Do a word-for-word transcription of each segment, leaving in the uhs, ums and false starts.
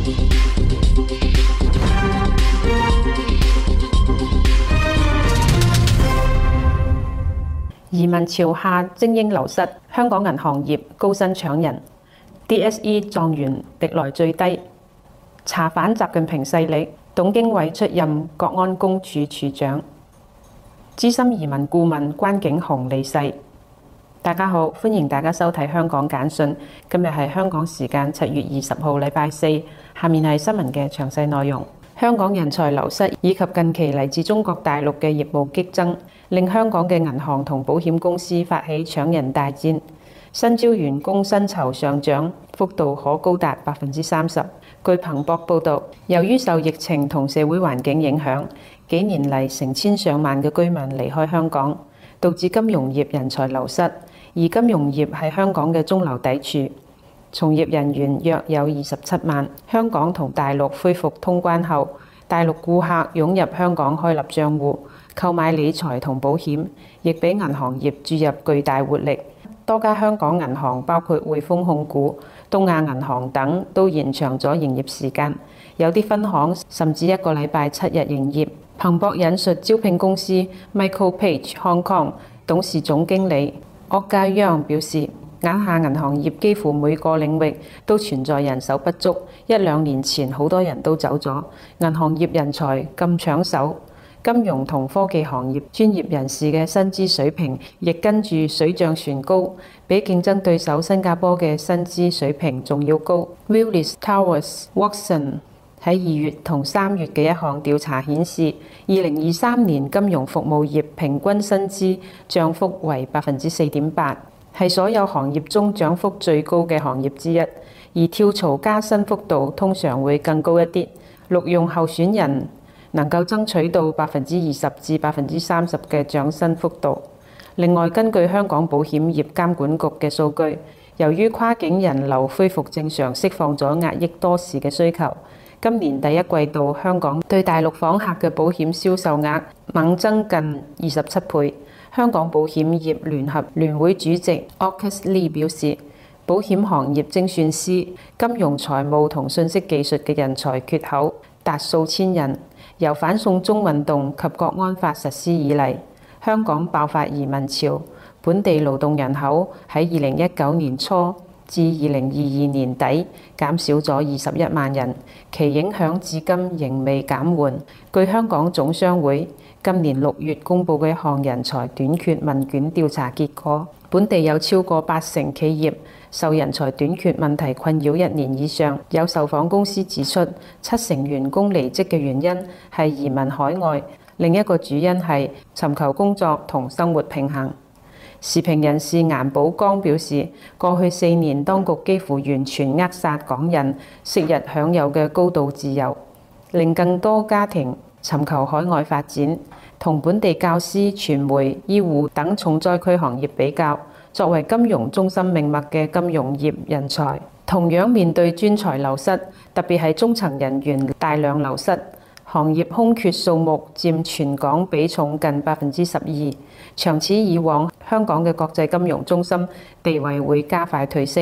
移民潮下精英流失，香港銀行業高薪搶人 ，D S E 狀元歷來最低。查反習近平勢力，董經緯出任國安公署署長。資深移民顧問關景紅離世。大家好，歡迎大家收睇香港簡訊。今日係香港時間七月二十號，禮拜四。下面係新聞嘅詳細內容。香港人才流失以及近期嚟自中國大陸嘅業務激增，令香港嘅銀行同保險公司發起搶人大戰。新招員工薪酬上漲幅度可高達百分之三十。據彭博報導，由於受疫情同社會環境影響，幾年嚟成千上萬嘅居民離開香港，導致金融業人才流失。而金融業係香港嘅中流砥柱，從業人員約有二十七萬。香港同大陸恢復通關後，大陸顧客湧入香港開立帳戶、購買理財同保險，亦俾銀行業注入巨大活力。多家香港銀行，包括匯豐控股、東亞銀行等，都延長咗營業時間，有啲分行甚至一個禮拜七日營業。彭博引述招聘公司 Michael Page Hong Kong 董事總經理柯家央表示，眼下銀行業幾乎每個領域都存在人手不足，一兩年前好多人都走咗，銀行業人才咁搶手。金融同科技行業專業人士嘅薪資水平亦跟住水漲船高，比競爭對手新加坡嘅薪資水平仲要高。Willis Towers Watson 喺二月同三月嘅一項調查顯示，二零二三年金融服務業平均薪資漲幅為百分之四點八，係所有行業中漲幅最高嘅行業之一。而跳槽加薪幅度通常會更高一啲，錄用候選人能夠爭取到百分之二十至百分之三十嘅漲薪幅度。另外，根據香港保險業監管局嘅數據，由於跨境人流恢復正常，釋放咗壓抑多時嘅需求，今年第一季度香港對大陸訪客嘅保險銷售額猛增近二十七倍。香港保險業聯合聯會主席 August Lee 表示，保險行業精算師、金融財務同信息技術嘅人才缺口達數千人。由反送中運動及國安法實施以嚟，香港爆發移民潮，本地勞動人口喺二零一九年初至二零二二年底減少咗二十一萬人，其影響至今仍未減緩。據香港總商會今年六月公佈嘅一項人才短缺問卷調查結果，本地有超過八成企業受人才短缺問題困擾一年以上。有受訪公司指出，七成員工離職嘅原因係移民海外，另一個主因係尋求工作同生活平衡。時評人士顏寶剛表示，過去四年當局幾乎完全扼殺港人昔日享有嘅高度自由，令更多家庭尋求海外發展。同本地教師、傳媒、醫護等重災區行業比較，作為金融中心命脈嘅金融業人才，同樣面對專才流失，特別係中層人員大量流失，行業空缺數目佔全港比重近百分之十二。長此以往，香港嘅國際金融中心地位會加快褪色。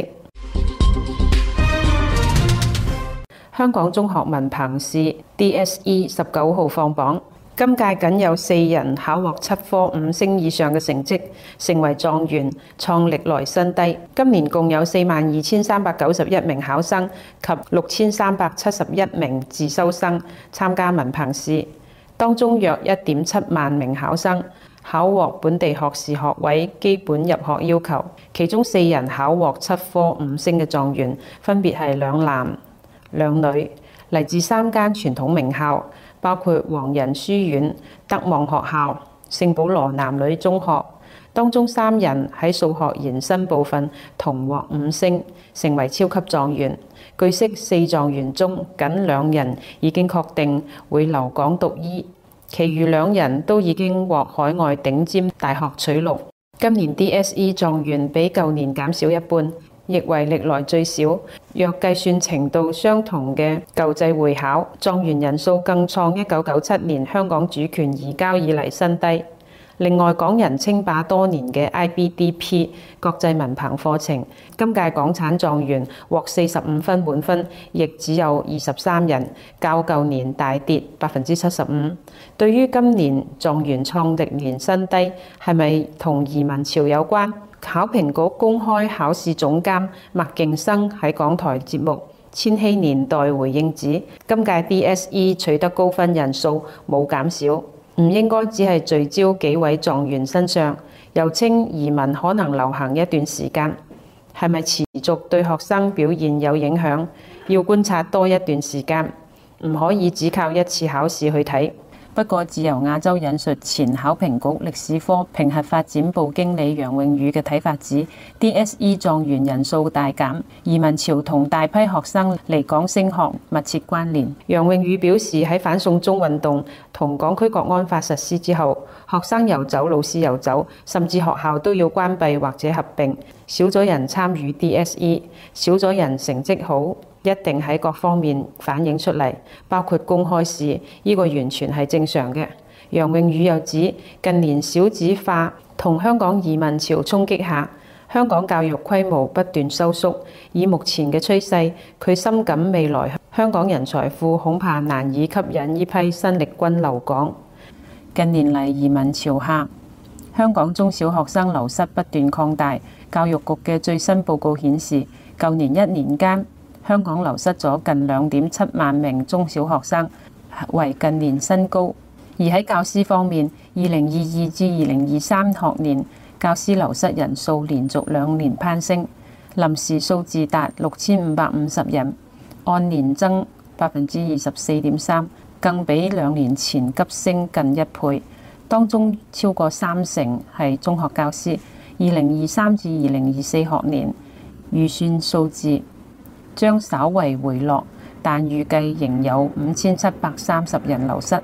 香港中學文憑試 D S E 十九號放榜。今屆僅有四人考獲七科五星以上嘅成績，成為狀元，創歷來新低。今年共有四萬二千三百九十一名考生及六千三百七十一名自修生參加文憑試，當中約一點七萬名考生考獲本地學士學位基本入學要求，其中四人考獲七科五星嘅狀元，分別係兩男兩女，嚟自三間傳統名校，包括黃仁書院、德望學校、聖保羅男女中學。當中三人喺數學延伸部分同獲五星，成為超級狀元。據悉，四狀元中僅兩人已經確定會留港讀醫，其餘兩人都已經獲海外頂尖大學取錄。今年 D S E 狀元比舊年減少一半，亦為歷來最少。若計算程度相同嘅舊制會考，狀元人數更創一九九七年香港主權移交以嚟新低。 另外，港人稱霸多年嘅 I B D P 國際文憑課程，今屆港產狀元獲四十五分滿分，亦只有二十三人，較舊年大跌百分之七十五。對於今年狀元創歷年新低，係咪同移民潮有關？考評局公開考試總監麥勁生喺港台節目《千禧年代》回應指，今屆 D S E 取得高分人數冇減少。唔應該只係聚焦幾位狀元身上，又稱移民可能流行一段時間，係咪持續對學生表現有影響？要觀察多一段時間，唔可以只靠一次考試去睇。不過，自由亞洲引述前考評局歷史科評核發展部經理楊穎宇嘅睇法指 ，D S E 狀元人數大減，移民潮同大批學生離港升學密切關聯。楊穎宇表示，喺反送中運動同港區國安法實施之後，學生又走，老師又走，甚至學校都要關閉或者合併，少咗人參與 D S E， 少咗人成績好。一定喺各方面反映出嚟，包括公開試，呢個完全係正常嘅。楊穎宇又指，近年少子化同香港移民潮衝擊下，香港教育規模不斷收縮。以目前嘅趨勢，佢深感未來香港人才庫恐怕難以吸引呢批新力軍留港。近年嚟移民潮下，香港中小學生流失不斷擴大。教育局嘅最新報告顯示，舊年一年間，香港流失咗近兩點七萬名中小學生，為近年新高。而喺教師方面，二零二二至二零二三學年教師流失人數連續兩年攀升，臨時數字達六千五百五十人，按年增百分之二十四點三，更比兩年前急升近一倍。當中超過三成係中學教師。二零二三至二零二四學年預算數字將稍為回落，但預計仍有五千七百三十人流失。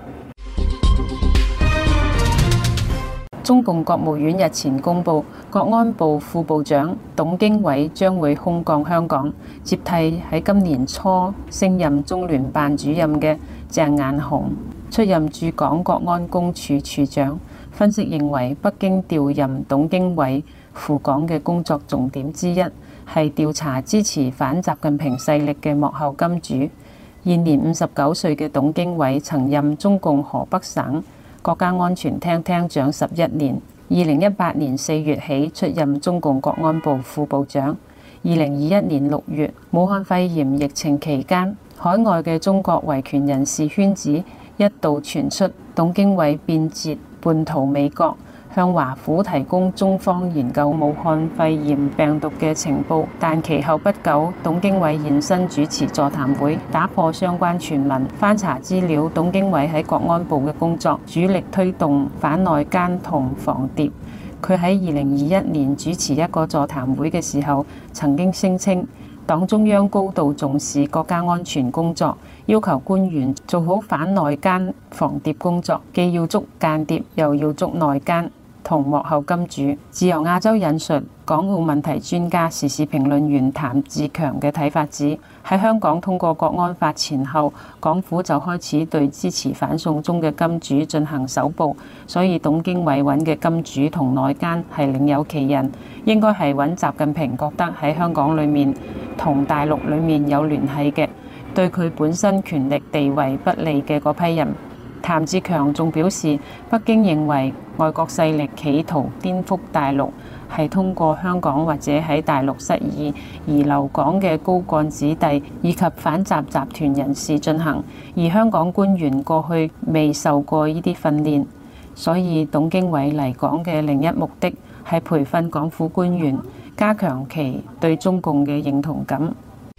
中共國務院日前公布，國安部副部長董經緯將會空降香港，接替喺今年初升任中聯辦主任嘅鄭雁雄，出任駐港國安公署署長。分析認為，北京調任董經緯赴港嘅工作重點之一，係調查支持反習近平勢力嘅幕後金主。現年五十九歲嘅董經緯曾任中共河北省國家安全廳廳長十一年，二零一八年四月起出任中共國安部副部長。二零二一年六月，武漢肺炎疫情期間，海外嘅中國維權人士圈子一度傳出董經緯變節叛逃美國，向華府提供中方研究武漢肺炎病毒嘅情報，但其後不久，董經緯現身主持座談會，打破相關傳聞。翻查資料，董經緯喺國安部嘅工作主力推動反內奸同防諜。佢喺二零二一年主持一個座談會嘅時候，曾經聲稱黨中央高度重視國家安全工作，要求官員做好反內奸防諜工作，既要捉間諜，又要捉內奸同幕後金主。自由亞洲引述港澳問題專家、時事評論員譚志強嘅睇法指，喺香港通過國安法前後，港府就開始對支持反送中嘅金主進行搜捕，所以董經緯揾嘅金主同內奸係另有其人，應該係揾習近平覺得喺香港裡面同大陸裡面有聯繫嘅，對佢本身權力地位不利嘅嗰批人。譚志強仲表示，北京認為外國勢力企圖顛覆大陸，係通過香港或者喺大陸失意而留港嘅高幹子弟以及反習集團人士進行，而香港官員過去未受過呢啲訓練，所以董經緯嚟港嘅另一目的係培訓港府官員，加強其對中共嘅認同感。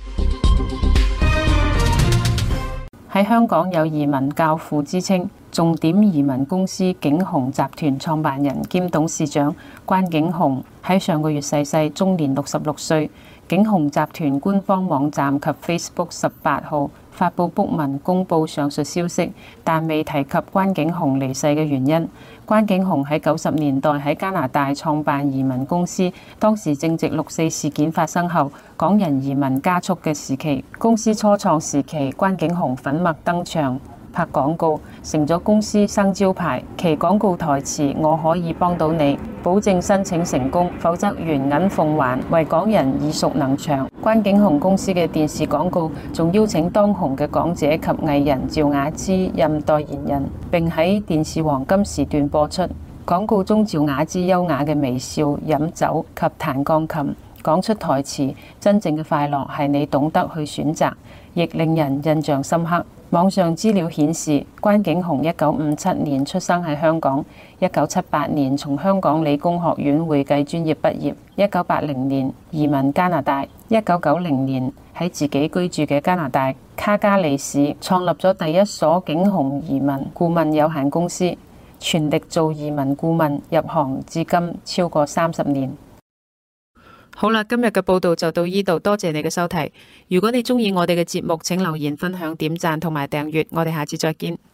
喺香港有移民教父之稱，重點移民公司景鴻集團創辦人兼董事長關景鴻喺上個月逝世，終年六十六歲。景鴻集團官方網站及 Facebook 十八號發布卜文公佈上述消息，但未提及關景鴻離世嘅原因。關景鴻喺九十年代喺加拿大創辦移民公司，當時正值六四事件發生後，港人移民加速嘅時期。公司初創時期，關景鴻粉墨登場， 拍廣告，成咗公司生招牌。其廣告台詞我可以幫到你，保證申請成功，否則原銀奉還。為港人耳熟能詳。關景鴻公司嘅電視廣告仲邀請當紅嘅港姐及藝人趙雅芝任代言人，並喺電視黃金時段播出。廣告中趙雅芝優雅嘅微笑、飲酒及彈鋼琴，講出台詞：真正嘅快樂係你懂得去選擇，亦令人印象深刻。網上資料顯示，關景鴻一九五七年出生喺香港，一九七八年從香港理工學院會計專業畢業，一九八零年移民加拿大，一九九零年喺自己居住嘅加拿大卡加利市創立咗第一所景鴻移民顧問有限公司，全力做移民顧問，入行至今超過三十年。好啦，今日嘅報道就到呢度，多謝你嘅收睇。如果你鍾意我哋嘅節目，請留言、分享、點讚同埋訂閱。我哋下次再見。